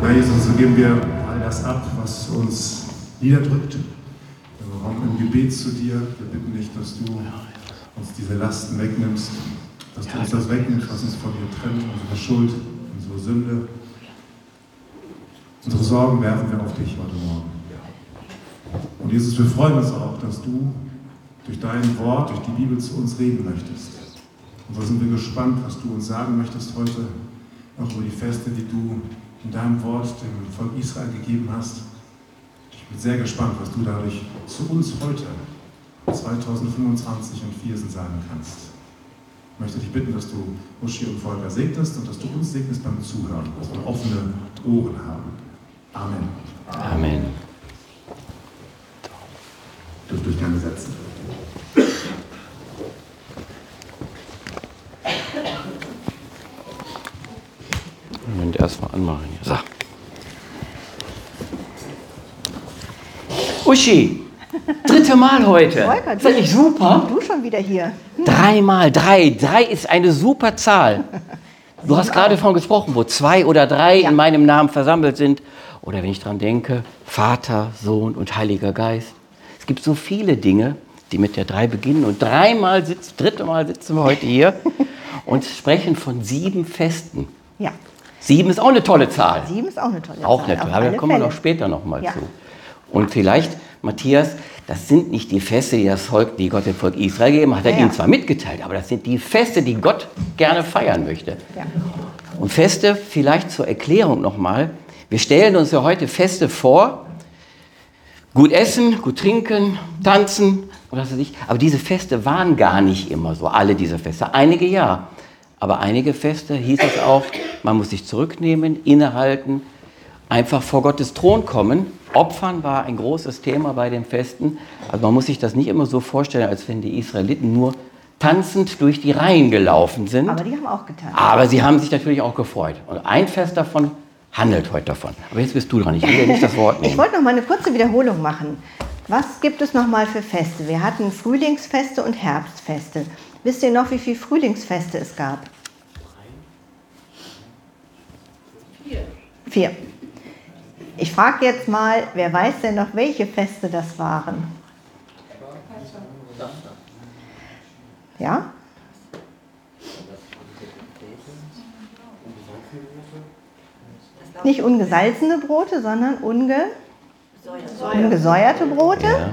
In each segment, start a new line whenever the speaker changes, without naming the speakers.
Ja, Jesus, so geben wir all das ab, was uns niederdrückt. Wir kommen im Gebet zu dir. Wir bitten dich, dass du uns diese Lasten wegnimmst, dass du uns das wegnimmst, was uns von dir trennt, unsere Schuld, unsere Sünde. Unsere Sorgen werfen wir auf dich heute Morgen. Und Jesus, wir freuen uns auch, dass du durch dein Wort, durch die Bibel zu uns reden möchtest. Und so sind wir gespannt, was du uns sagen möchtest heute, auch über die Feste, die du in deinem Wort dem Volk Israel gegeben hast. Ich bin sehr gespannt, was du dadurch zu uns heute, 2025 und Viersen sagen kannst. Ich möchte dich bitten, dass du Uschi und Volker segnest und dass du uns segnest beim Zuhören, dass wir offene Ohren haben. Amen.
Amen.
Dürft euch gerne setzen.
Moment, erstmal anmachen. So. Uschi, dritte Mal heute.
Volker,
ist das nicht super?
Du schon wieder hier.
3 mal 3. 3 ist eine super Zahl. Du hast gerade davon gesprochen, wo 2 oder 3 in meinem Namen versammelt sind. Oder wenn ich dran denke, Vater, Sohn und Heiliger Geist. Es gibt so viele Dinge, die mit der 3 beginnen. Und dritte Mal sitzen wir heute hier und sprechen von 7 Festen.
Ja.
7 ist auch eine tolle Zahl.
7 ist auch eine tolle Zahl.
Auch eine tolle, aber da kommen wir noch später noch mal zu. Und vielleicht, Matthias, das sind nicht die Feste, die Gott dem Volk Israel gegeben hat. Hat er ihnen zwar mitgeteilt, aber das sind die Feste, die Gott gerne feiern möchte. Ja. Und Feste, vielleicht zur Erklärung nochmal. Wir stellen uns ja heute Feste vor, gut essen, gut trinken, tanzen, oder was weiß ich. Aber diese Feste waren gar nicht immer so, alle diese Feste. Einige ja, aber einige Feste hieß es auch, man muss sich zurücknehmen, innehalten, einfach vor Gottes Thron kommen. Opfern war ein großes Thema bei den Festen. Also man muss sich das nicht immer so vorstellen, als wenn die Israeliten nur tanzend durch die Reihen gelaufen sind.
Aber die haben auch getanzt.
Aber sie haben sich natürlich auch gefreut. Und ein Fest davon handelt heute davon. Aber jetzt bist du dran, ich will dir nicht das Wort nehmen.
Ich wollte noch mal eine kurze Wiederholung machen. Was gibt es noch mal für Feste? Wir hatten Frühlingsfeste und Herbstfeste. Wisst ihr noch, wie viele Frühlingsfeste es gab? 4. Ich frage jetzt mal, wer weiß denn noch, welche Feste das waren? Ja? Nicht ungesalzene Brote, sondern ungesäuerte Brote.
Ja.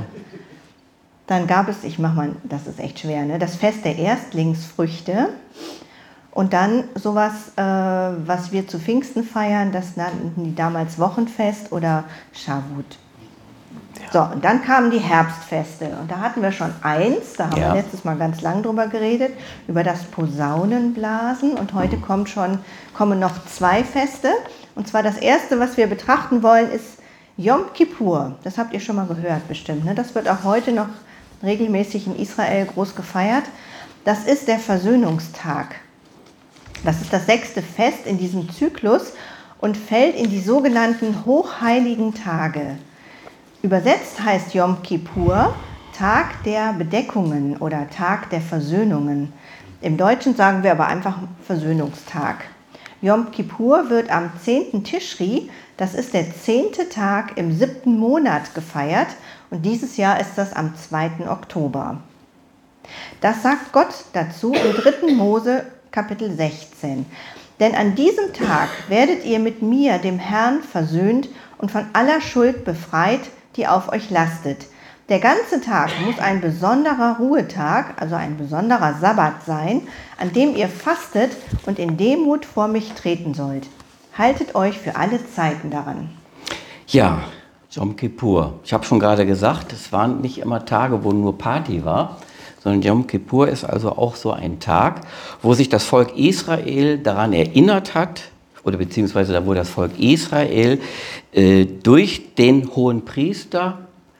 Dann gab es, das ist echt schwer, ne? Das Fest der Erstlingsfrüchte. Und dann sowas, was wir zu Pfingsten feiern, das nannten die damals Wochenfest oder Schavut. Ja. So, und dann kamen die Herbstfeste. Und da hatten wir schon eins, da haben wir letztes Mal ganz lang drüber geredet, über das Posaunenblasen. Und heute kommen noch 2 Feste. Und zwar das erste, was wir betrachten wollen, ist Yom Kippur. Das habt ihr schon mal gehört bestimmt. Ne? Das wird auch heute noch regelmäßig in Israel groß gefeiert. Das ist der Versöhnungstag. Das ist das 6. Fest in diesem Zyklus und fällt in die sogenannten hochheiligen Tage. Übersetzt heißt Yom Kippur Tag der Bedeckungen oder Tag der Versöhnungen. Im Deutschen sagen wir aber einfach Versöhnungstag. Yom Kippur wird am 10. Tischri, das ist der 10. Tag im 7. Monat gefeiert und dieses Jahr ist das am 2. Oktober. Das sagt Gott dazu im 3. Mose Kapitel 16. Denn an diesem Tag werdet ihr mit mir, dem Herrn, versöhnt und von aller Schuld befreit, die auf euch lastet. Der ganze Tag muss ein besonderer Ruhetag, also ein besonderer Sabbat sein, an dem ihr fastet und in Demut vor mich treten sollt. Haltet euch für alle Zeiten daran.
Ja, Yom Kippur. Ich habe schon gerade gesagt, es waren nicht immer Tage, wo nur Party war, sondern Yom Kippur ist also auch so ein Tag, wo sich das Volk Israel daran erinnert hat, oder beziehungsweise da wo das Volk Israel durch den Hohenpriester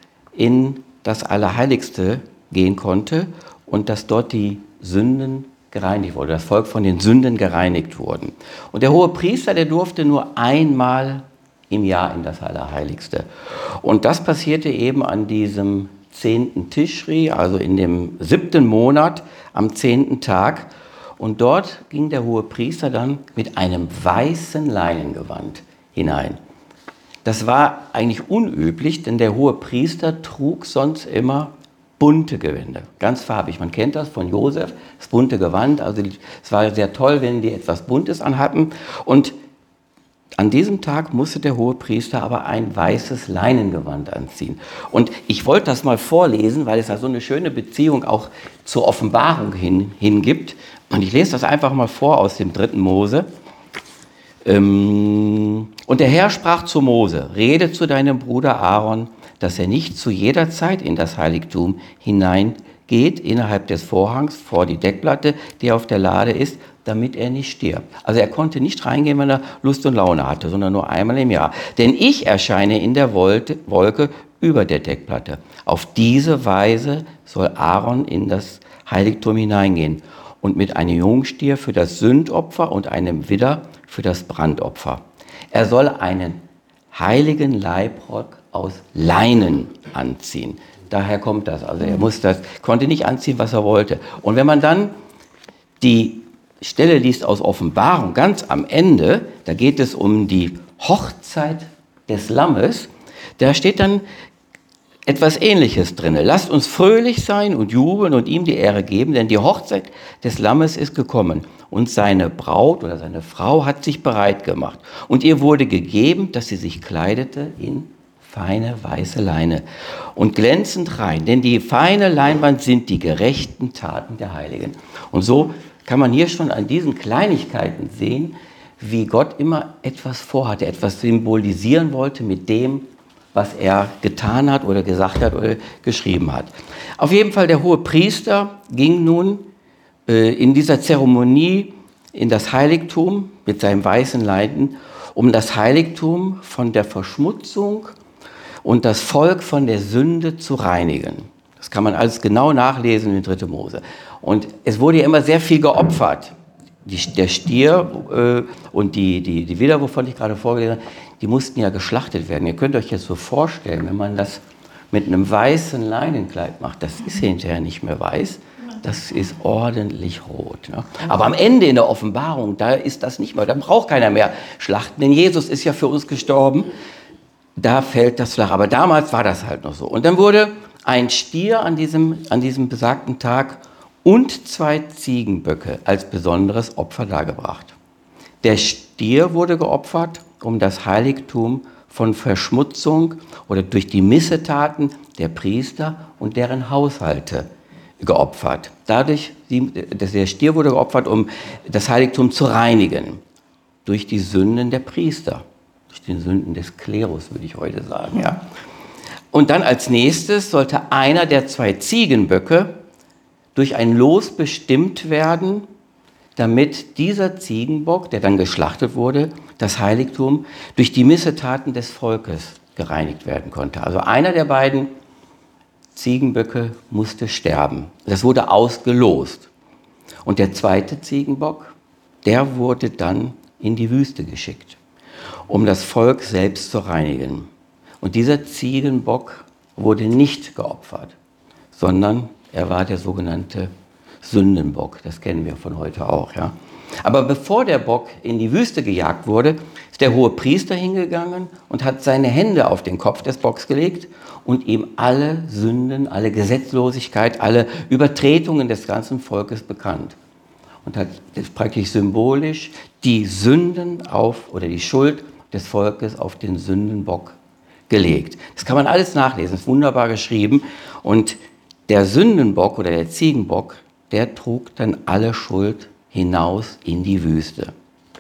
in das Allerheiligste gehen konnte und dass dort die Sünden gereinigt wurden, das Volk von den Sünden gereinigt wurden. Und der Hohepriester, der durfte nur einmal im Jahr in das Allerheiligste. Und das passierte eben an diesem 10. Tischri, also in dem 7. Monat, am 10. Tag. Und dort ging der Hohepriester dann mit einem weißen Leinengewand hinein. Das war eigentlich unüblich, denn der Hohepriester trug sonst immer bunte Gewänder, ganz farbig. Man kennt das von Josef, das bunte Gewand. Also es war sehr toll, wenn die etwas Buntes anhatten. Und an diesem Tag musste der Hohepriester aber ein weißes Leinengewand anziehen. Und ich wollte das mal vorlesen, weil es da so eine schöne Beziehung auch zur Offenbarung hingibt. Und ich lese das einfach mal vor aus dem 3. Mose. Und der Herr sprach zu Mose: Rede zu deinem Bruder Aaron, dass er nicht zu jeder Zeit in das Heiligtum hineingeht, innerhalb des Vorhangs vor die Deckplatte, die auf der Lade ist, damit er nicht stirbt. Also er konnte nicht reingehen, wenn er Lust und Laune hatte, sondern nur einmal im Jahr. Denn ich erscheine in der Wolke über der Deckplatte. Auf diese Weise soll Aaron in das Heiligtum hineingehen und mit einem Jungstier für das Sündopfer und einem Widder für das Brandopfer. Er soll einen heiligen Leibrock aus Leinen anziehen. Daher kommt das. Also er konnte nicht anziehen, was er wollte. Und wenn man dann die Stelle liest aus Offenbarung, ganz am Ende, da geht es um die Hochzeit des Lammes, da steht dann etwas Ähnliches drin. Lasst uns fröhlich sein und jubeln und ihm die Ehre geben, denn die Hochzeit des Lammes ist gekommen und seine Braut oder seine Frau hat sich bereit gemacht. Und ihr wurde gegeben, dass sie sich kleidete in feine weiße Leine und glänzend rein, denn die feine Leinwand sind die gerechten Taten der Heiligen. Und so kann man hier schon an diesen Kleinigkeiten sehen, wie Gott immer etwas vorhatte, etwas symbolisieren wollte mit dem, was er getan hat oder gesagt hat oder geschrieben hat. Auf jeden Fall, der Hohepriester ging nun in dieser Zeremonie in das Heiligtum mit seinem weißen Leinen, um das Heiligtum von der Verschmutzung und das Volk von der Sünde zu reinigen. Das kann man alles genau nachlesen in 3. Mose. Und es wurde ja immer sehr viel geopfert. Der Stier und die Widder, wovon ich gerade vorgelesen habe, die mussten ja geschlachtet werden. Ihr könnt euch jetzt so vorstellen, wenn man das mit einem weißen Leinenkleid macht, das ist hinterher nicht mehr weiß, das ist ordentlich rot. Ne? Aber am Ende in der Offenbarung, da ist das nicht mehr, da braucht keiner mehr schlachten, denn Jesus ist ja für uns gestorben, da fällt das flach. Aber damals war das halt noch so. Und dann wurde ein Stier an diesem besagten Tag und 2 Ziegenböcke als besonderes Opfer dargebracht. Der Stier wurde geopfert, um das Heiligtum von Verschmutzung oder durch die Missetaten der Priester und deren Haushalte geopfert. Der Stier wurde geopfert, um das Heiligtum zu reinigen, durch die Sünden der Priester, durch die Sünden des Klerus, würde ich heute sagen. Ja. Und dann als nächstes sollte einer der 2 Ziegenböcke durch ein Los bestimmt werden, damit dieser Ziegenbock, der dann geschlachtet wurde, das Heiligtum durch die Missetaten des Volkes gereinigt werden konnte. Also einer der beiden Ziegenböcke musste sterben. Das wurde ausgelost. Und der 2. Ziegenbock, der wurde dann in die Wüste geschickt, um das Volk selbst zu reinigen. Und dieser Ziegenbock wurde nicht geopfert, sondern er war der sogenannte Sündenbock. Das kennen wir von heute auch. Ja? Aber bevor der Bock in die Wüste gejagt wurde, ist der Hohepriester hingegangen und hat seine Hände auf den Kopf des Bocks gelegt und ihm alle Sünden, alle Gesetzlosigkeit, alle Übertretungen des ganzen Volkes bekannt. Und hat praktisch symbolisch die Sünden oder die Schuld des Volkes auf den Sündenbock gelegt. Das kann man alles nachlesen, ist wunderbar geschrieben. Und der Sündenbock oder der Ziegenbock, der trug dann alle Schuld hinaus in die Wüste.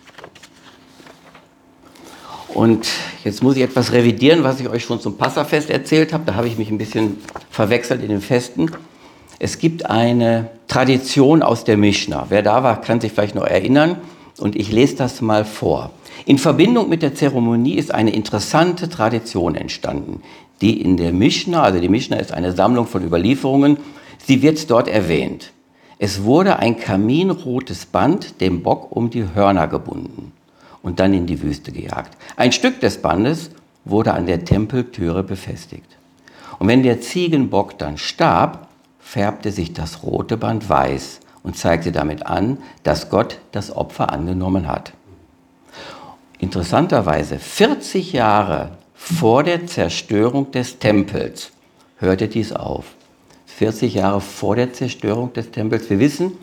Und jetzt muss ich etwas revidieren, was ich euch schon zum Passafest erzählt habe. Da habe ich mich ein bisschen verwechselt in den Festen. Es gibt eine Tradition aus der Mischna. Wer da war, kann sich vielleicht noch erinnern. Und ich lese das mal vor. In Verbindung mit der Zeremonie ist eine interessante Tradition entstanden, die in der Mischna, also die Mischna ist eine Sammlung von Überlieferungen, sie wird dort erwähnt. Es wurde ein kaminrotes Band dem Bock um die Hörner gebunden und dann in die Wüste gejagt. Ein Stück des Bandes wurde an der Tempeltüre befestigt. Und wenn der Ziegenbock dann starb, färbte sich das rote Band weiß und zeigte damit an, dass Gott das Opfer angenommen hat. interessanterweise 40 Jahre vor der Zerstörung des Tempels hörte dies auf. 40 Jahre vor der Zerstörung des Tempels. Wir wissen,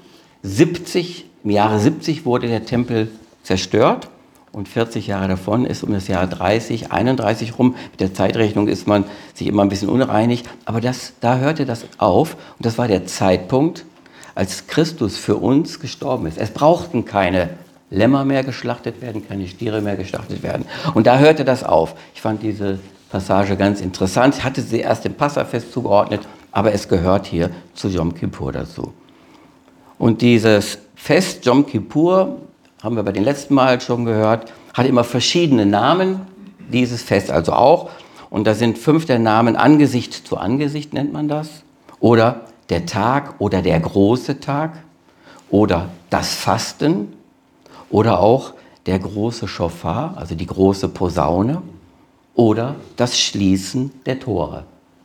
im Jahre 70 wurde der Tempel zerstört und 40 Jahre davon ist um das Jahr 30, 31 rum. Mit der Zeitrechnung ist man sich immer ein bisschen uneinig, aber da hörte das auf und das war der Zeitpunkt, als Christus für uns gestorben ist. Es brauchten keine Lämmer mehr geschlachtet werden, keine Stiere mehr geschlachtet werden. Und da hörte das auf. Ich fand diese Passage ganz interessant. Ich hatte sie erst dem Passafest zugeordnet, aber es gehört hier zu Jom Kippur dazu. Und dieses Fest Jom Kippur, haben wir bei den letzten Mal schon gehört, hat immer verschiedene Namen, dieses Fest also auch. Und da sind 5 der Namen: Angesicht zu Angesicht nennt man das, oder der Tag oder der große Tag, oder das Fasten, oder auch der große Schofar, also die große Posaune, oder das Schließen der Tore.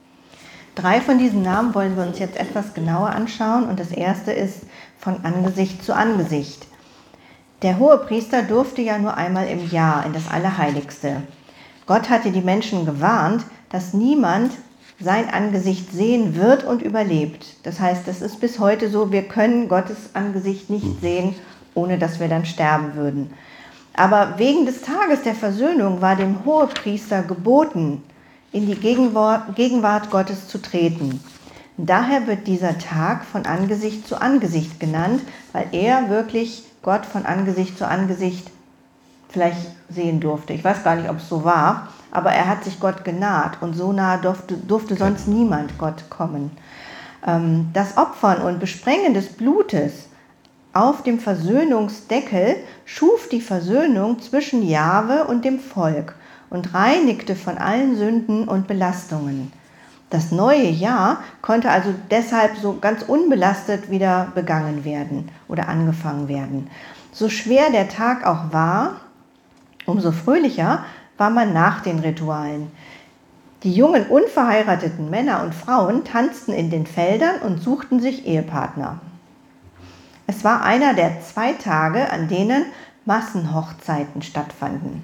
3 von diesen Namen wollen wir uns jetzt etwas genauer anschauen und das erste ist von Angesicht zu Angesicht. Der Hohepriester durfte ja nur einmal im Jahr in das Allerheiligste. Gott hatte die Menschen gewarnt, dass niemand sein Angesicht sehen wird und überlebt. Das heißt, das ist bis heute so, wir können Gottes Angesicht nicht sehen, ohne dass wir dann sterben würden. Aber wegen des Tages der Versöhnung war dem Hohepriester geboten, in die Gegenwart Gottes zu treten. Daher wird dieser Tag von Angesicht zu Angesicht genannt, weil er wirklich Gott von Angesicht zu Angesicht vielleicht sehen durfte. Ich weiß gar nicht, ob es so war, aber er hat sich Gott genaht und so nah durfte sonst niemand Gott kommen. Das Opfern und Besprengen des Blutes auf dem Versöhnungsdeckel schuf die Versöhnung zwischen Jahwe und dem Volk und reinigte von allen Sünden und Belastungen. Das neue Jahr konnte also deshalb so ganz unbelastet wieder begangen werden oder angefangen werden. So schwer der Tag auch war, umso fröhlicher war man nach den Ritualen. Die jungen unverheirateten Männer und Frauen tanzten in den Feldern und suchten sich Ehepartner. Es war einer der 2 Tage, an denen Massenhochzeiten stattfanden.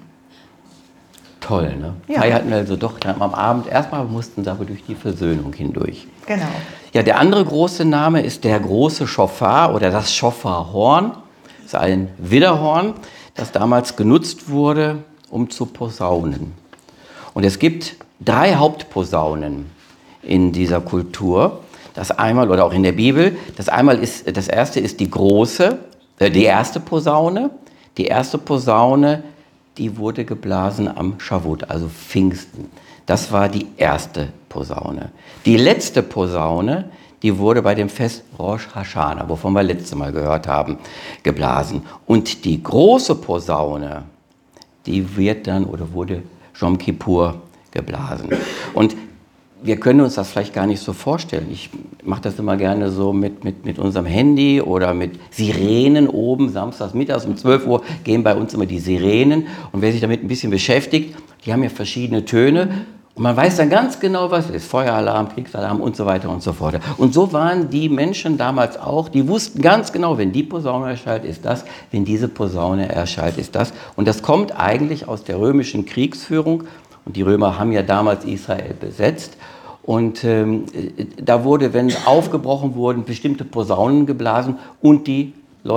Toll, ne?
Ja.
Feierten also doch am Abend. Erstmal mussten sie aber durch die Versöhnung hindurch.
Genau.
Ja, der andere große Name ist der große Schofar oder das Schofarhorn. Das ist ein Widderhorn, das damals genutzt wurde, um zu posaunen. Und es gibt 3 Hauptposaunen in dieser Kultur. Das einmal, oder auch in der Bibel, das erste ist die erste Posaune. Die erste Posaune, die wurde geblasen am Schavot, also Pfingsten. Das war die erste Posaune. Die letzte Posaune, die wurde bei dem Fest Rosh Hashanah, wovon wir letztes Mal gehört haben, geblasen. Und die große Posaune, die wurde Jom Kippur geblasen. Und wir können uns das vielleicht gar nicht so vorstellen. Ich mache das immer gerne so mit unserem Handy oder mit Sirenen oben. Samstags mittags um 12 Uhr gehen bei uns immer die Sirenen. Und wer sich damit ein bisschen beschäftigt, die haben ja verschiedene Töne. Und man weiß dann ganz genau, was es ist. Feueralarm, Kriegsalarm und so weiter und so fort. Und so waren die Menschen damals auch. Die wussten ganz genau, wenn die Posaune erschallt, ist das. Wenn diese Posaune erschallt, ist das. Und das kommt eigentlich aus der römischen Kriegsführung. Und die Römer haben ja damals Israel besetzt. Und da wurde, wenn aufgebrochen wurden, bestimmte Posaunen geblasen und die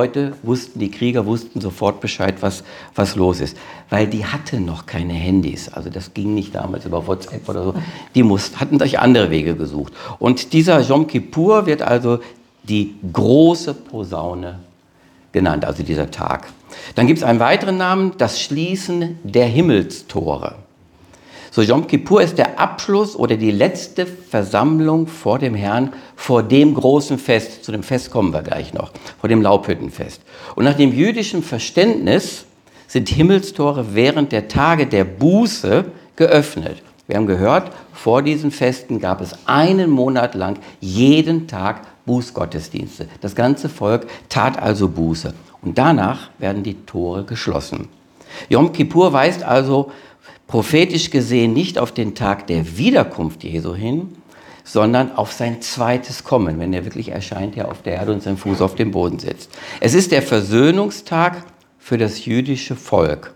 Krieger wussten sofort Bescheid, was los ist. Weil die hatten noch keine Handys, also das ging nicht damals über WhatsApp oder so. Die hatten sich andere Wege gesucht. Und dieser Jom Kippur wird also die große Posaune genannt, also dieser Tag. Dann gibt es einen weiteren Namen, das Schließen der Himmelstore. So, Jom Kippur ist der Abschluss oder die letzte Versammlung vor dem Herrn, vor dem großen Fest. Zu dem Fest kommen wir gleich noch, vor dem Laubhüttenfest. Und nach dem jüdischen Verständnis sind Himmelstore während der Tage der Buße geöffnet. Wir haben gehört, vor diesen Festen gab es einen Monat lang jeden Tag Bußgottesdienste. Das ganze Volk tat also Buße. Und danach werden die Tore geschlossen. Jom Kippur weist also prophetisch gesehen nicht auf den Tag der Wiederkunft Jesu hin, sondern auf sein zweites Kommen, wenn er wirklich erscheint, hier auf der Erde und seinen Fuß auf dem Boden setzt. Es ist der Versöhnungstag für das jüdische Volk,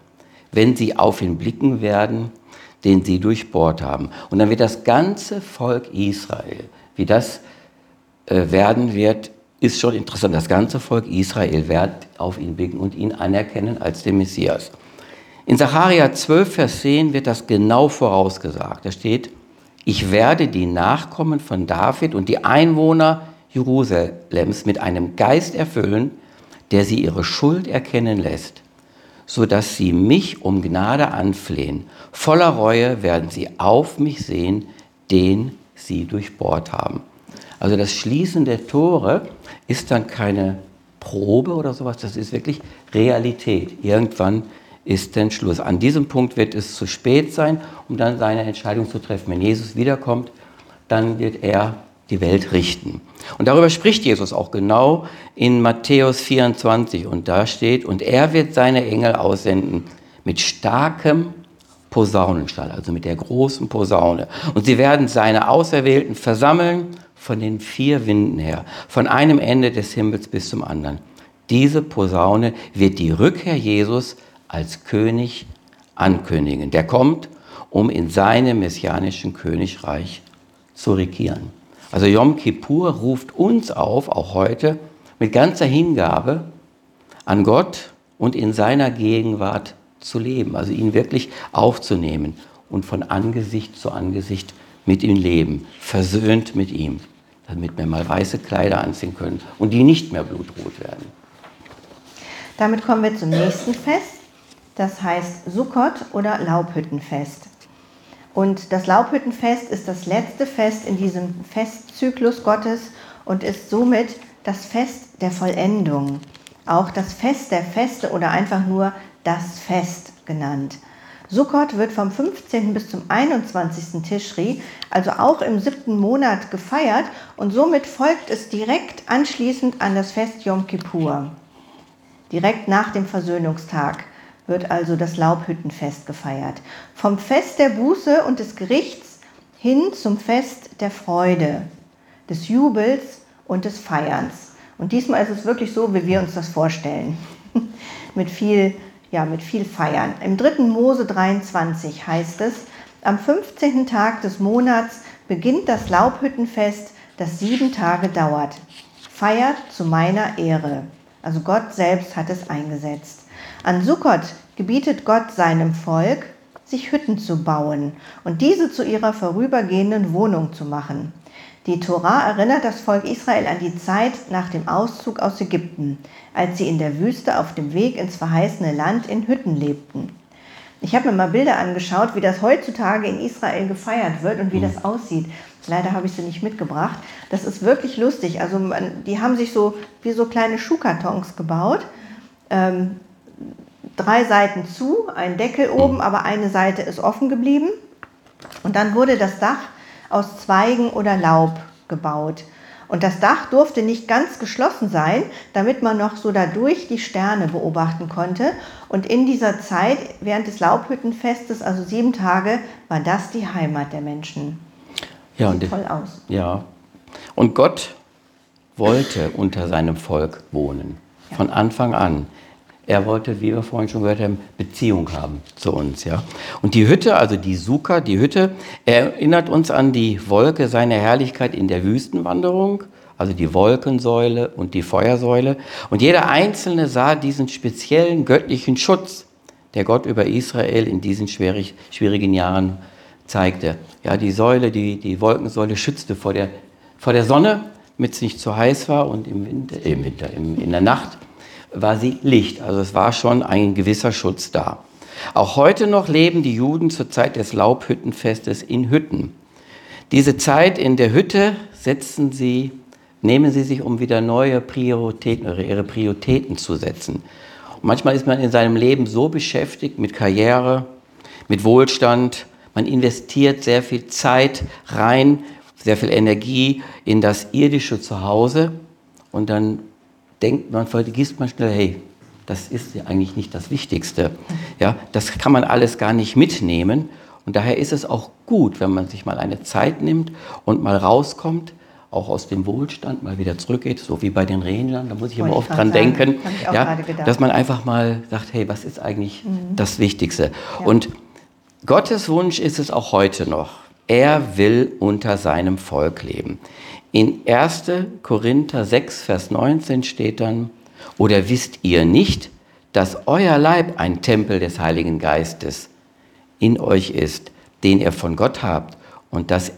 wenn sie auf ihn blicken werden, den sie durchbohrt haben. Und dann wird das ganze Volk Israel, wie das werden wird, ist schon interessant. Das ganze Volk Israel wird auf ihn blicken und ihn anerkennen als den Messias. In Sacharja 12, Vers 10 wird das genau vorausgesagt. Da steht, ich werde die Nachkommen von David und die Einwohner Jerusalems mit einem Geist erfüllen, der sie ihre Schuld erkennen lässt, sodass sie mich um Gnade anflehen. Voller Reue werden sie auf mich sehen, den sie durchbohrt haben. Also das Schließen der Tore ist dann keine Probe oder sowas, das ist wirklich Realität. Irgendwann ist dann Schluss. An diesem Punkt wird es zu spät sein, um dann seine Entscheidung zu treffen. Wenn Jesus wiederkommt, dann wird er die Welt richten. Und darüber spricht Jesus auch genau in Matthäus 24. Und da steht, und er wird seine Engel aussenden mit starkem Posaunenschall, also mit der großen Posaune. Und sie werden seine Auserwählten versammeln von den 4 Winden her, von einem Ende des Himmels bis zum anderen. Diese Posaune wird die Rückkehr Jesus als König ankündigen. Der kommt, um in seinem messianischen Königreich zu regieren. Also Yom Kippur ruft uns auf, auch heute, mit ganzer Hingabe an Gott und in seiner Gegenwart zu leben. Also ihn wirklich aufzunehmen und von Angesicht zu Angesicht mit ihm leben, versöhnt mit ihm, damit wir mal weiße Kleider anziehen können und die nicht mehr blutrot werden.
Damit kommen wir zum nächsten Fest. Das heißt Sukkot oder Laubhüttenfest. Und das Laubhüttenfest ist das letzte Fest in diesem Festzyklus Gottes und ist somit das Fest der Vollendung. Auch das Fest der Feste oder einfach nur das Fest genannt. Sukkot wird vom 15. bis zum 21. Tischri, also auch im 7. Monat gefeiert und somit folgt es direkt anschließend an das Fest Yom Kippur. Direkt nach dem Versöhnungstag wird also das Laubhüttenfest gefeiert. Vom Fest der Buße und des Gerichts hin zum Fest der Freude, des Jubels und des Feierns. Und diesmal ist es wirklich so, wie wir uns das vorstellen. mit viel Feiern. Im 3. Mose 23 heißt es, am 15. Tag des Monats beginnt das Laubhüttenfest, das 7 Tage dauert. Feiert zu meiner Ehre. Also Gott selbst hat es eingesetzt. An Sukkot gebietet Gott seinem Volk, sich Hütten zu bauen und diese zu ihrer vorübergehenden Wohnung zu machen. Die Tora erinnert das Volk Israel an die Zeit nach dem Auszug aus Ägypten, als sie in der Wüste auf dem Weg ins verheißene Land in Hütten lebten. Ich habe mir mal Bilder angeschaut, wie das heutzutage in Israel gefeiert wird und wie das aussieht. Leider habe ich sie nicht mitgebracht. Das ist wirklich lustig. Also die haben sich so wie so kleine Schuhkartons gebaut. 3 Seiten zu, ein Deckel oben, aber eine Seite ist offen geblieben. Und dann wurde das Dach aus Zweigen oder Laub gebaut. Und das Dach durfte nicht ganz geschlossen sein, damit man noch so dadurch die Sterne beobachten konnte. Und in dieser Zeit, während des Laubhüttenfestes, also 7 Tage, war das die Heimat der Menschen.
Ja,
sieht toll aus.
Ja, und Gott wollte unter seinem Volk wohnen, von Anfang an. Er wollte, wie wir vorhin schon gehört haben, Beziehung haben zu uns. Ja? Und die Hütte, also die Sukkah, die Hütte, erinnert uns an die Wolke seiner Herrlichkeit in der Wüstenwanderung, also die Wolkensäule und die Feuersäule. Und jeder Einzelne sah diesen speziellen göttlichen Schutz, der Gott über Israel in diesen schwierigen Jahren zeigte. Ja, die Säule, die Wolkensäule schützte vor der Sonne, damit es nicht zu heiß war, und in der Nacht war sie Licht. Also es war schon ein gewisser Schutz da. Auch heute noch leben die Juden zur Zeit des Laubhüttenfestes in Hütten. Diese Zeit in der Hütte nehmen sie sich, um wieder neue Prioritäten oder ihre Prioritäten zu setzen. Und manchmal ist man in seinem Leben so beschäftigt mit Karriere, mit Wohlstand, man investiert sehr viel Zeit rein, sehr viel Energie in das irdische Zuhause und dann vergisst man schnell, hey, das ist ja eigentlich nicht das Wichtigste. Ja, das kann man alles gar nicht mitnehmen. Und daher ist es auch gut, wenn man sich mal eine Zeit nimmt und mal rauskommt auch aus dem Wohlstand mal wieder zurückgeht, so wie bei den Rhenland. Da muss ich immer oft dran denken, ja, dass man einfach mal sagt, hey, was ist eigentlich das Wichtigste? Ja. Und Gottes Wunsch ist es auch heute noch. Er will unter seinem Volk leben. In 1. Korinther 6, Vers 19 steht dann, oder wisst ihr nicht, dass euer Leib ein Tempel des Heiligen Geistes in euch ist, den ihr von Gott habt und dass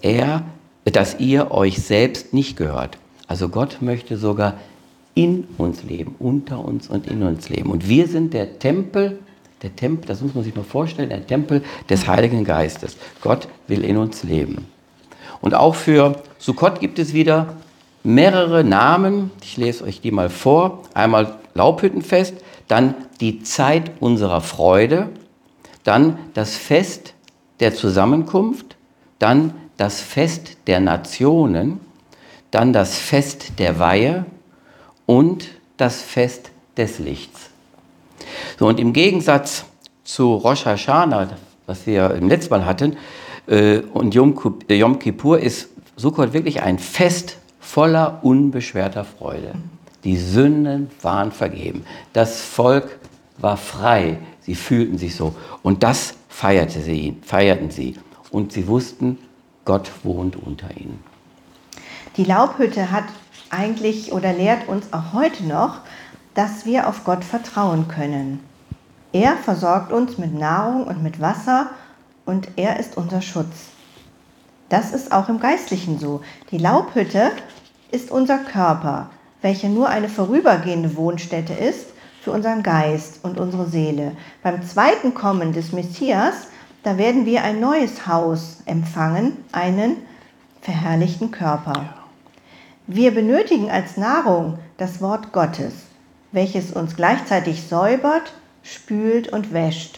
ihr euch selbst nicht gehört. Also Gott möchte sogar in uns leben, unter uns und in uns leben. Und wir sind der Tempel, das muss man sich mal vorstellen, der Tempel des Heiligen Geistes. Gott will in uns leben. Und auch für Sukkot gibt es wieder mehrere Namen. Ich lese euch die mal vor. Einmal Laubhüttenfest, dann die Zeit unserer Freude, dann das Fest der Zusammenkunft, dann das Fest der Nationen, dann das Fest der Weihe und das Fest des Lichts. So, und im Gegensatz zu Rosh Hashanah, was wir im letzten Mal hatten, und Yom Kippur ist Sukkot wirklich ein Fest voller unbeschwerter Freude. Die Sünden waren vergeben. Das Volk war frei. Sie fühlten sich so. Und das feierten sie. Und sie wussten, Gott wohnt unter ihnen.
Die Laubhütte hat eigentlich oder lehrt uns auch heute noch, dass wir auf Gott vertrauen können. Er versorgt uns mit Nahrung und mit Wasser und er ist unser Schutz. Das ist auch im Geistlichen so. Die Laubhütte ist unser Körper, welcher nur eine vorübergehende Wohnstätte ist für unseren Geist und unsere Seele. Beim zweiten Kommen des Messias, da werden wir ein neues Haus empfangen, einen verherrlichten Körper. Wir benötigen als Nahrung das Wort Gottes, welches uns gleichzeitig säubert, spült und wäscht.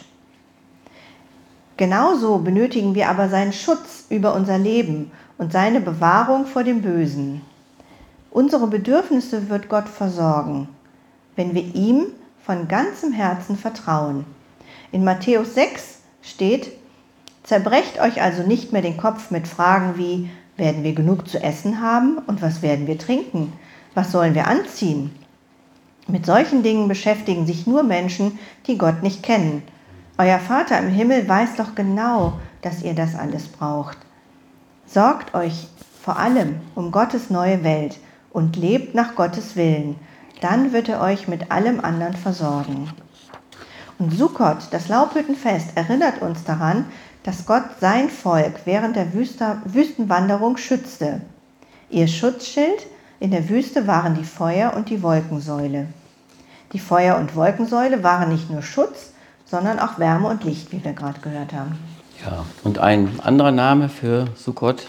Genauso benötigen wir aber seinen Schutz über unser Leben und seine Bewahrung vor dem Bösen. Unsere Bedürfnisse wird Gott versorgen, wenn wir ihm von ganzem Herzen vertrauen. In Matthäus 6 steht, zerbrecht euch also nicht mehr den Kopf mit Fragen wie, werden wir genug zu essen haben und was werden wir trinken? Was sollen wir anziehen? Mit solchen Dingen beschäftigen sich nur Menschen, die Gott nicht kennen. Euer Vater im Himmel weiß doch genau, dass ihr das alles braucht. Sorgt euch vor allem um Gottes neue Welt und lebt nach Gottes Willen. Dann wird er euch mit allem anderen versorgen. Und Sukkot, das Laubhüttenfest, erinnert uns daran, dass Gott sein Volk während der Wüstenwanderung schützte. Ihr Schutzschild in der Wüste waren die Feuer- und die Wolkensäule. Die Feuer- und Wolkensäule waren nicht nur Schutz, sondern auch Wärme und Licht, wie wir gerade gehört haben.
Ja, und ein anderer Name für Sukkot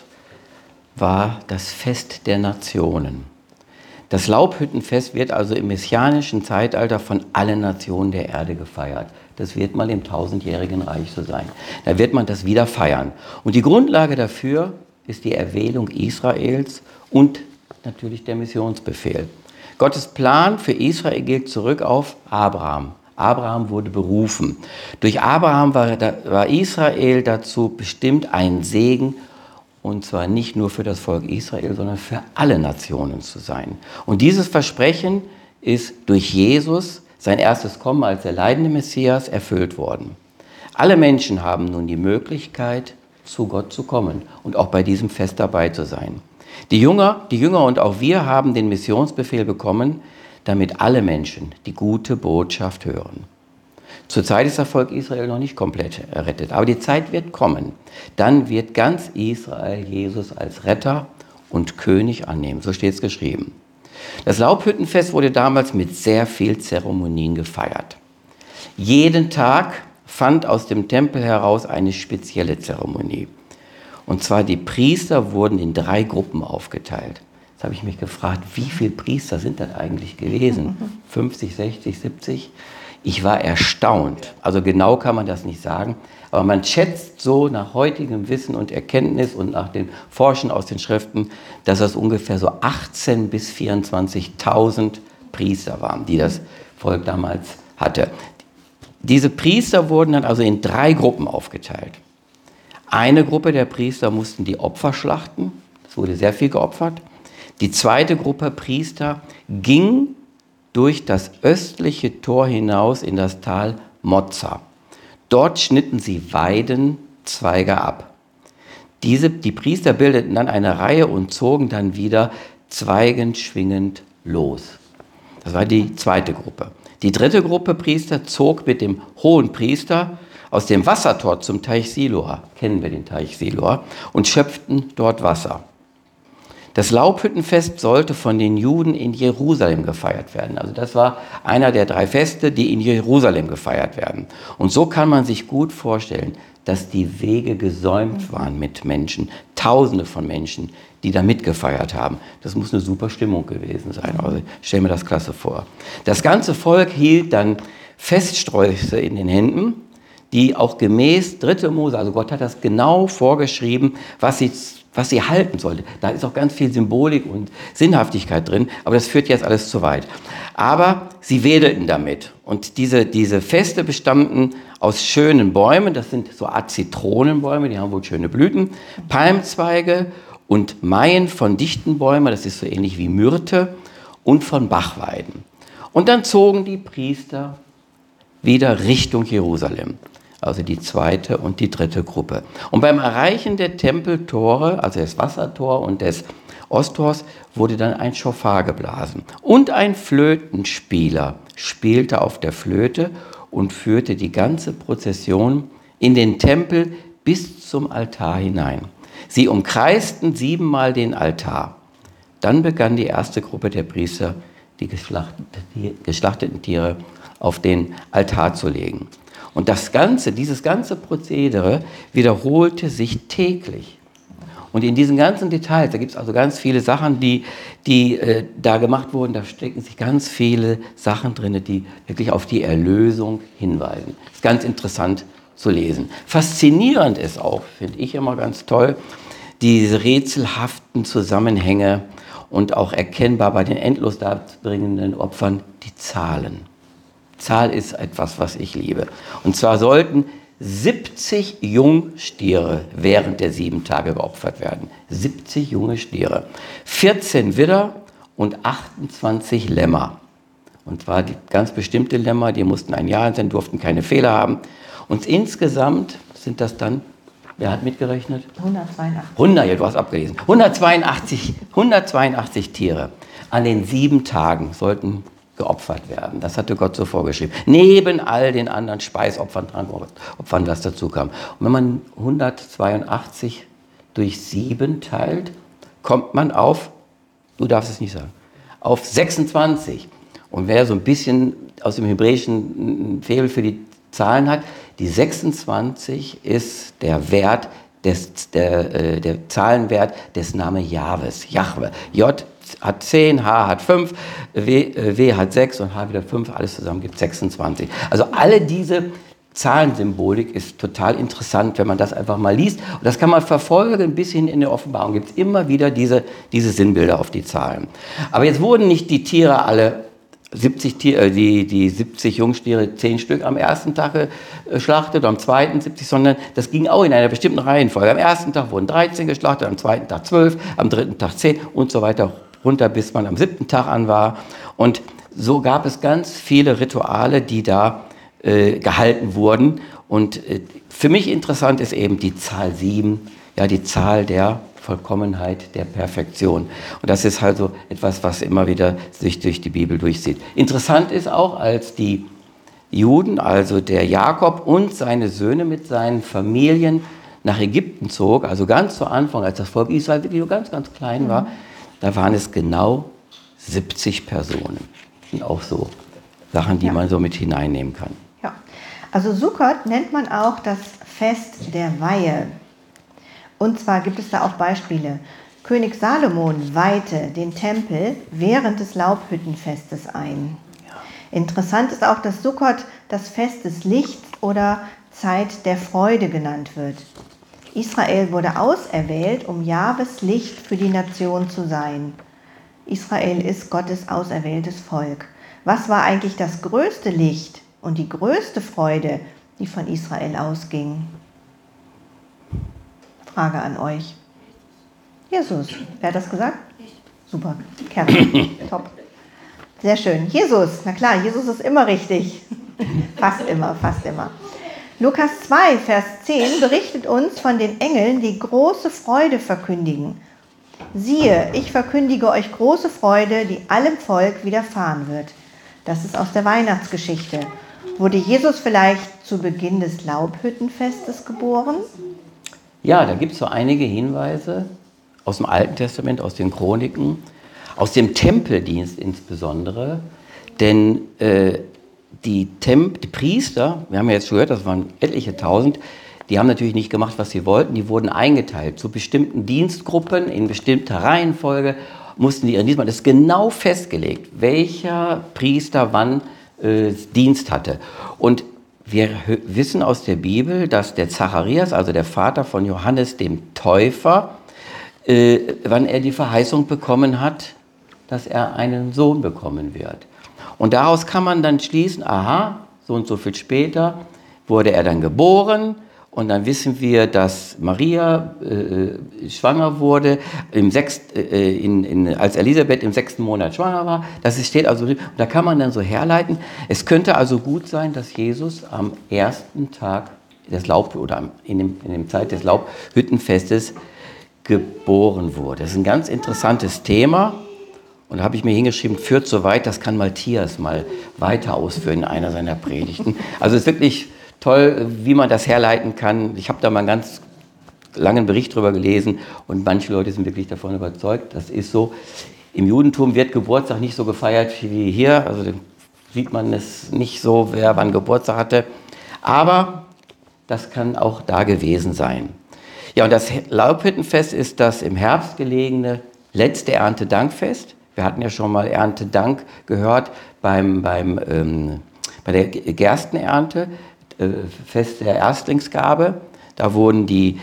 war das Fest der Nationen. Das Laubhüttenfest wird also im messianischen Zeitalter von allen Nationen der Erde gefeiert. Das wird mal im 1000-jährigen Reich so sein. Da wird man das wieder feiern. Und die Grundlage dafür ist die Erwählung Israels und natürlich der Missionsbefehl. Gottes Plan für Israel gilt zurück auf Abraham. Abraham wurde berufen. Durch Abraham war Israel dazu bestimmt, ein Segen, und zwar nicht nur für das Volk Israel, sondern für alle Nationen zu sein. Und dieses Versprechen ist durch Jesus, sein erstes Kommen als der leidende Messias, erfüllt worden. Alle Menschen haben nun die Möglichkeit, zu Gott zu kommen und auch bei diesem Fest dabei zu sein. Die Jünger und auch wir haben den Missionsbefehl bekommen, damit alle Menschen die gute Botschaft hören. Zurzeit ist das Volk Israel noch nicht komplett errettet, aber die Zeit wird kommen. Dann wird ganz Israel Jesus als Retter und König annehmen, so steht es geschrieben. Das Laubhüttenfest wurde damals mit sehr viel Zeremonien gefeiert. Jeden Tag fand aus dem Tempel heraus eine spezielle Zeremonie. Und zwar die Priester wurden in 3 Gruppen aufgeteilt. Jetzt habe ich mich gefragt, wie viele Priester sind das eigentlich gewesen? 50, 60, 70? Ich war erstaunt. Also genau kann man das nicht sagen. Aber man schätzt so nach heutigem Wissen und Erkenntnis und nach den Forschen aus den Schriften, dass das ungefähr so 18.000 bis 24.000 Priester waren, die das Volk damals hatte. Diese Priester wurden dann also in 3 Gruppen aufgeteilt. Eine Gruppe der Priester mussten die Opfer schlachten. Es wurde sehr viel geopfert. Die zweite Gruppe Priester ging durch das östliche Tor hinaus in das Tal Mozah. Dort schnitten sie Weidenzweige ab. Die Priester bildeten dann eine Reihe und zogen dann wieder zweigenschwingend los. Das war die zweite Gruppe. Die dritte Gruppe Priester zog mit dem hohen Priester aus dem Wassertor zum Teich Siloa, kennen wir den Teich Siloa, und schöpften dort Wasser. Das Laubhüttenfest sollte von den Juden in Jerusalem gefeiert werden. Also das war einer der 3 Feste, die in Jerusalem gefeiert werden. Und so kann man sich gut vorstellen, dass die Wege gesäumt waren mit Menschen, Tausende von Menschen, die da mitgefeiert haben. Das muss eine super Stimmung gewesen sein. Also ich stelle mir das klasse vor. Das ganze Volk hielt dann Feststräuße in den Händen, die auch gemäß 3. Mose, also Gott hat das genau vorgeschrieben, was sie halten sollte. Da ist auch ganz viel Symbolik und Sinnhaftigkeit drin, aber das führt jetzt alles zu weit. Aber sie wedelten damit. Und diese Feste bestanden aus schönen Bäumen, das sind so Art Zitronenbäume, die haben wohl schöne Blüten, Palmzweige und Maien von dichten Bäumen, das ist so ähnlich wie Myrte, und von Bachweiden. Und dann zogen die Priester wieder Richtung Jerusalem. Also die zweite und die dritte Gruppe. Und beim Erreichen der Tempeltore, also des Wassertor und des Osttors, wurde dann ein Schofar geblasen. Und ein Flötenspieler spielte auf der Flöte und führte die ganze Prozession in den Tempel bis zum Altar hinein. Sie umkreisten 7-mal den Altar. Dann begann die erste Gruppe der Priester, die geschlachteten Tiere auf den Altar zu legen. Und dieses ganze Prozedere wiederholte sich täglich. Und in diesen ganzen Details, da gibt es also ganz viele Sachen, die da gemacht wurden, da stecken sich ganz viele Sachen drin, die wirklich auf die Erlösung hinweisen. Das ist ganz interessant zu lesen. Faszinierend ist auch, finde ich immer ganz toll, diese rätselhaften Zusammenhänge und auch erkennbar bei den endlos darbringenden Opfern die Zahlen. Zahl ist etwas, was ich liebe. Und zwar sollten 70 Jungstiere während der 7 Tage geopfert werden. 70 junge Stiere. 14 Widder und 28 Lämmer. Und zwar die ganz bestimmte Lämmer, die mussten ein Jahr alt sein, durften keine Fehler haben. Und insgesamt sind das dann, wer hat mitgerechnet?
182.
Ja, du hast abgelesen. 182 Tiere an den 7 Tagen sollten geopfert werden. Das hatte Gott so vorgeschrieben. Neben all den anderen Speisopfern, Trankopfern, das dazu kam. Und wenn man 182 durch 7 teilt, kommt man auf, du darfst es nicht sagen, auf 26. Und wer so ein bisschen aus dem Hebräischen ein Faible für die Zahlen hat, die 26 ist der Wert, der Zahlenwert des Namen Jahwes, Jahwe. J hat 10, H hat 5, W hat 6 und H wieder 5, alles zusammen gibt 26. Also alle diese Zahlensymbolik ist total interessant, wenn man das einfach mal liest. Und das kann man verfolgen bis hin in der Offenbarung. Gibt es immer wieder diese Sinnbilder auf die Zahlen. Aber jetzt wurden nicht die Tiere alle 70 die 70 Jungstiere 10 Stück am ersten Tag geschlachtet, am zweiten 70, sondern das ging auch in einer bestimmten Reihenfolge. Am ersten Tag wurden 13 geschlachtet, am zweiten Tag 12, am dritten Tag 10 und so weiter runter, bis man am 7. Tag an war. Und so gab es ganz viele Rituale, die da gehalten wurden. Und für mich interessant ist eben die Zahl 7, ja, die Zahl der Vollkommenheit, der Perfektion. Und das ist halt so etwas, was immer wieder sich durch die Bibel durchzieht. Interessant ist auch, als die Juden, also der Jakob und seine Söhne mit seinen Familien nach Ägypten zog, also ganz zu Anfang, als das Volk Israel wirklich nur ganz, ganz klein war, da waren es genau 70 Personen. Das sind auch so Sachen, die man so mit hineinnehmen kann.
Ja, also Sukkot nennt man auch das Fest der Weihe. Und zwar gibt es da auch Beispiele. König Salomon weihte den Tempel während des Laubhüttenfestes ein. Interessant ist auch, dass Sukkot das Fest des Lichts oder Zeit der Freude genannt wird. Israel wurde auserwählt, um Jahwes Licht für die Nation zu sein. Israel ist Gottes auserwähltes Volk. Was war eigentlich das größte Licht und die größte Freude, die von Israel ausging? Frage an euch. Jesus, wer hat das gesagt? super. Kerze. Top. Sehr schön. Jesus, na klar, Jesus ist immer richtig. Fast immer, fast immer. Lukas 2, Vers 10 berichtet uns von den Engeln, die große Freude verkündigen. Siehe, ich verkündige euch große Freude, die allem Volk widerfahren wird. Das ist aus der Weihnachtsgeschichte. Wurde Jesus vielleicht zu Beginn des Laubhüttenfestes geboren?
Ja, da gibt es so einige Hinweise aus dem Alten Testament, aus den Chroniken, aus dem Tempeldienst insbesondere. Denn die Priester, wir haben ja jetzt schon gehört, das waren etliche Tausend, die haben natürlich nicht gemacht, was sie wollten. Die wurden eingeteilt zu bestimmten Dienstgruppen in bestimmter Reihenfolge. Mussten die ihren Dienst machen. Das ist genau festgelegt, welcher Priester wann Dienst hatte. Und wir wissen aus der Bibel, dass der Zacharias, also der Vater von Johannes dem Täufer, wann er die Verheißung bekommen hat, dass er einen Sohn bekommen wird. Und daraus kann man dann schließen, aha, so und so viel später wurde er dann geboren. Und dann wissen wir, dass Maria schwanger wurde, als Elisabeth im 6. Monat schwanger war. Das steht also, da kann man dann so herleiten. Es könnte also gut sein, dass Jesus am ersten Tag des in der Zeit des Laubhüttenfestes geboren wurde. Das ist ein ganz interessantes Thema. Und da habe ich mir hingeschrieben, führt so weit, das kann Matthias mal weiter ausführen in einer seiner Predigten. Also es ist wirklich toll, wie man das herleiten kann. Ich habe da mal einen ganz langen Bericht drüber gelesen und manche Leute sind wirklich davon überzeugt, das ist so. Im Judentum wird Geburtstag nicht so gefeiert wie hier, also da sieht man es nicht so, wer wann Geburtstag hatte. Aber das kann auch da gewesen sein. Ja, und das Laubhüttenfest ist das im Herbst gelegene letzte Erntedankfest. Wir hatten ja schon mal Erntedank gehört bei der Gerstenernte. Fest der Erstlingsgabe. Da wurden die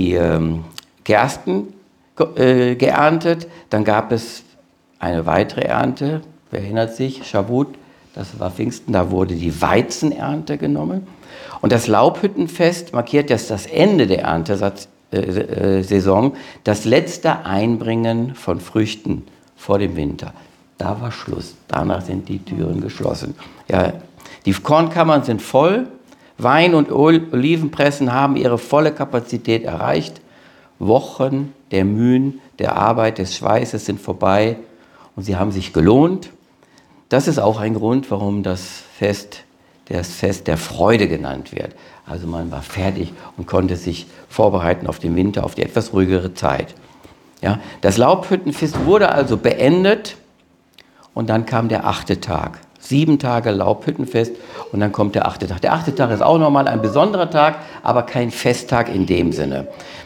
Gersten geerntet. Dann gab es eine weitere Ernte. Wer erinnert sich? Schavut, das war Pfingsten. Da wurde die Weizenernte genommen. Und das Laubhüttenfest markiert jetzt das Ende der Erntesaison, das letzte Einbringen von Früchten vor dem Winter. Da war Schluss. Danach sind die Türen geschlossen. Ja, die Kornkammern sind voll. Wein- und Olivenpressen haben ihre volle Kapazität erreicht. Wochen der Mühen, der Arbeit, des Schweißes sind vorbei und sie haben sich gelohnt. Das ist auch ein Grund, warum das Fest der Freude genannt wird. Also man war fertig und konnte sich vorbereiten auf den Winter, auf die etwas ruhigere Zeit. Ja, das Laubhüttenfest wurde also beendet und dann kam der 8. Tag. 7 Tage Laubhüttenfest und dann kommt der 8. Tag. Der 8. Tag ist auch nochmal ein besonderer Tag, aber kein Festtag in dem Sinne.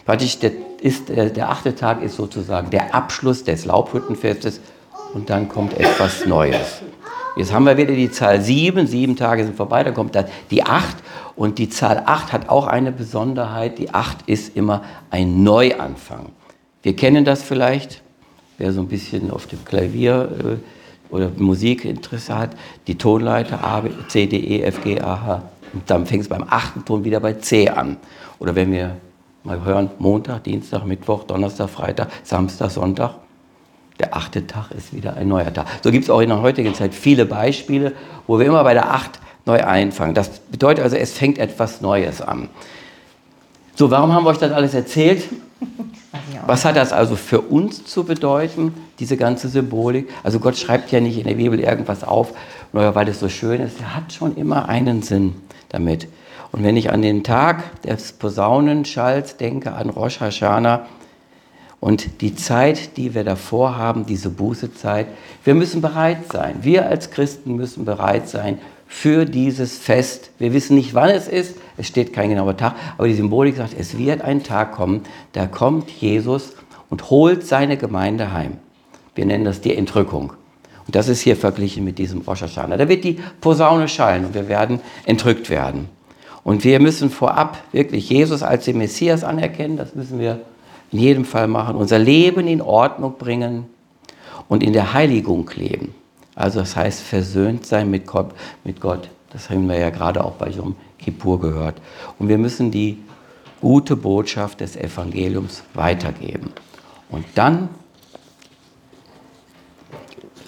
Der 8. Tag ist sozusagen der Abschluss des Laubhüttenfestes und dann kommt etwas Neues. Jetzt haben wir wieder die Zahl 7. 7 Tage sind vorbei, dann kommt die 8 und die Zahl 8 hat auch eine Besonderheit. Die 8 ist immer ein Neuanfang. Wir kennen das vielleicht, wer so ein bisschen auf dem Klavier oder Musikinteresse hat, die Tonleiter A, B, C, D, E, F, G, A, H. Und dann fängt es beim 8. Ton wieder bei C an. Oder wenn wir mal hören, Montag, Dienstag, Mittwoch, Donnerstag, Freitag, Samstag, Sonntag, der 8. Tag ist wieder ein neuer Tag. So gibt es auch in der heutigen Zeit viele Beispiele, wo wir immer bei der 8 neu einfangen. Das bedeutet also, es fängt etwas Neues an. So, warum haben wir euch das alles erzählt? Was hat das also für uns zu bedeuten, diese ganze Symbolik? Also Gott schreibt ja nicht in der Bibel irgendwas auf, nur weil es so schön ist. Er hat schon immer einen Sinn damit. Und wenn ich an den Tag des Posaunenschalls denke, an Rosh Hashanah und die Zeit, die wir davor haben, diese Bußezeit, wir müssen bereit sein. Wir als Christen müssen bereit sein für dieses Fest. Wir wissen nicht, wann es ist, es steht kein genauer Tag, aber die Symbolik sagt, es wird ein Tag kommen, da kommt Jesus und holt seine Gemeinde heim. Wir nennen das die Entrückung. Und das ist hier verglichen mit diesem Rosh Hashanah. Da wird die Posaune schallen und wir werden entrückt werden. Und wir müssen vorab wirklich Jesus als den Messias anerkennen, das müssen wir in jedem Fall machen, unser Leben in Ordnung bringen und in der Heiligung leben. Also das heißt, versöhnt sein mit Gott. Das haben wir ja gerade auch bei Yom Kippur gehört. Und wir müssen die gute Botschaft des Evangeliums weitergeben. Und dann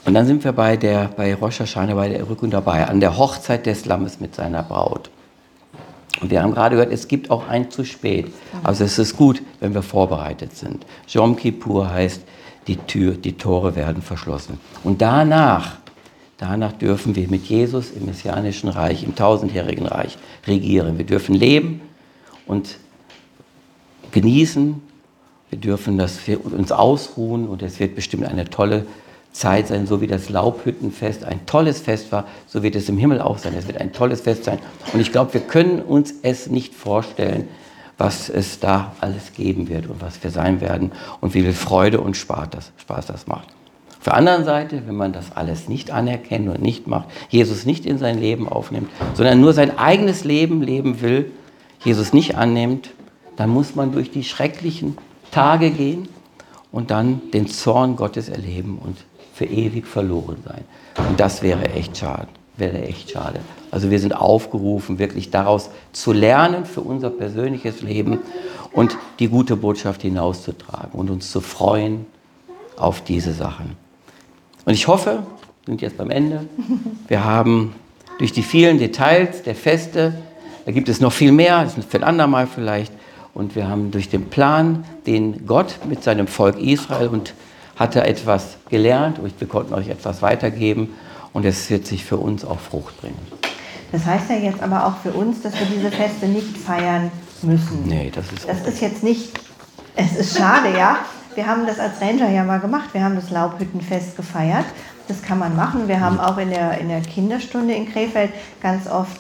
Und dann sind wir bei Rosh Hashanah, bei der Errückung dabei, an der Hochzeit des Lammes mit seiner Braut. Und wir haben gerade gehört, es gibt auch ein zu spät. Also es ist gut, wenn wir vorbereitet sind. Yom Kippur heißt, die Tore werden verschlossen. Und danach dürfen wir mit Jesus im messianischen Reich, im tausendjährigen Reich regieren. Wir dürfen leben und genießen. Wir dürfen uns ausruhen und es wird bestimmt eine tolle Zeit sein, so wie das Laubhüttenfest ein tolles Fest war, so wird es im Himmel auch sein. Es wird ein tolles Fest sein. Und ich glaube, wir können uns es nicht vorstellen, was es da alles geben wird und was wir sein werden und wie viel Freude und Spaß das macht. Auf der anderen Seite, wenn man das alles nicht anerkennt und nicht macht, Jesus nicht in sein Leben aufnimmt, sondern nur sein eigenes Leben leben will, Jesus nicht annimmt, dann muss man durch die schrecklichen Tage gehen und dann den Zorn Gottes erleben und für ewig verloren sein. Und das wäre echt schade. Also wir sind aufgerufen, wirklich daraus zu lernen für unser persönliches Leben und die gute Botschaft hinauszutragen und uns zu freuen auf diese Sachen. Und ich hoffe, wir sind jetzt beim Ende, wir haben durch die vielen Details der Feste, da gibt es noch viel mehr, das ist für ein andermal vielleicht, und wir haben durch den Plan, den Gott mit seinem Volk Israel und hatte etwas gelernt und wir konnten euch etwas weitergeben und es wird sich für uns auch Frucht bringen.
Das heißt ja jetzt aber auch für uns, dass wir diese Feste nicht feiern müssen.
Nee, das ist
jetzt nicht, es ist schade, ja. Wir haben das als Ranger ja mal gemacht, wir haben das Laubhüttenfest gefeiert. Das kann man machen. Wir haben auch in der Kinderstunde in Krefeld ganz oft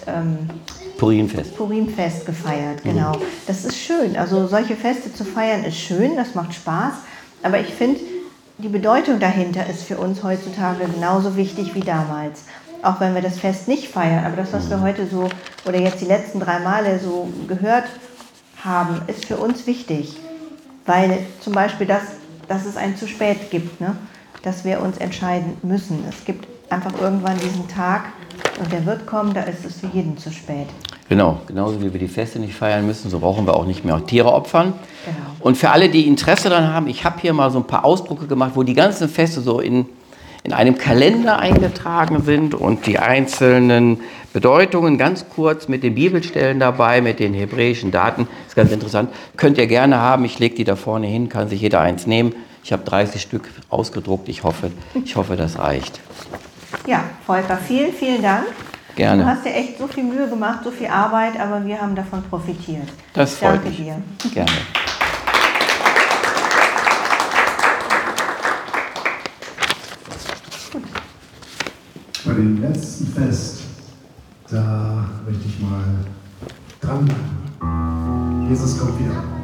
Purimfest gefeiert, genau. Das ist schön. Also solche Feste zu feiern ist schön, das macht Spaß. Aber ich finde, die Bedeutung dahinter ist für uns heutzutage genauso wichtig wie damals. Auch wenn wir das Fest nicht feiern. Aber das, was wir heute so oder jetzt die letzten 3 Male so gehört haben, ist für uns wichtig. Weil zum Beispiel dass es ein zu spät gibt, ne? Dass wir uns entscheiden müssen. Es gibt einfach irgendwann diesen Tag und der wird kommen, da ist es für jeden zu spät.
Genau, genauso wie wir die Feste nicht feiern müssen, so brauchen wir auch nicht mehr Tiere opfern.
Genau.
Und für alle, die Interesse daran haben, ich habe hier mal so ein paar Ausdrucke gemacht, wo die ganzen Feste so in einem Kalender eingetragen sind und die einzelnen Bedeutungen ganz kurz mit den Bibelstellen dabei, mit den hebräischen Daten. Das ist ganz interessant. Könnt ihr gerne haben. Ich lege die da vorne hin, kann sich jeder eins nehmen. Ich habe 30 Stück ausgedruckt. Ich hoffe, das reicht.
Ja, Volker, vielen, vielen Dank.
Gerne.
Du hast dir echt so viel Mühe gemacht, so viel Arbeit, aber wir haben davon profitiert.
Das freut
Danke
mich.
dir.
Gerne.
Bei dem letzten Fest, da möchte ich mal dranbleiben. Jesus kommt wieder.